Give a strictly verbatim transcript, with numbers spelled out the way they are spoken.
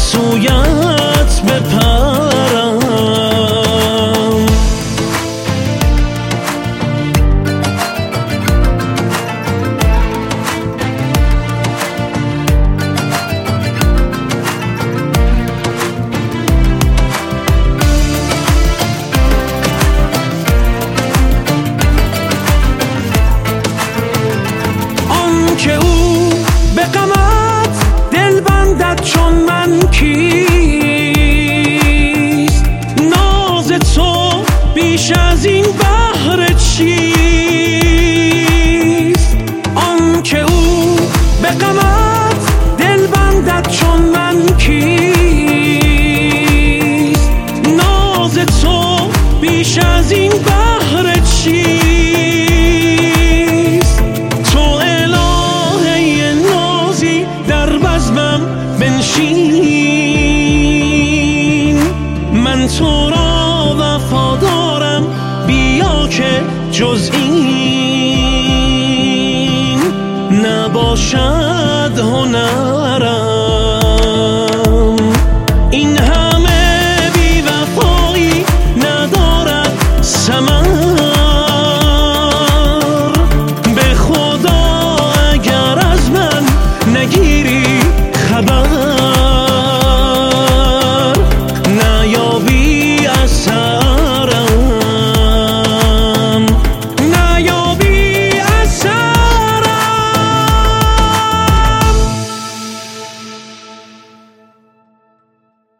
سویت بپرم. که او به غمت دل بندد چون من کیست؟ ناز تو بیش از این بهر چیست؟ آن که او به غمت دل بندد چون من کیست؟ ناز تو بیش از این بهر چیست؟ بنشین من تو را وفادارم، بیا که جز این نباشد هنرم. این همه بی وفایی ندارد ثمر، به خدا اگر از من نگیری خبر.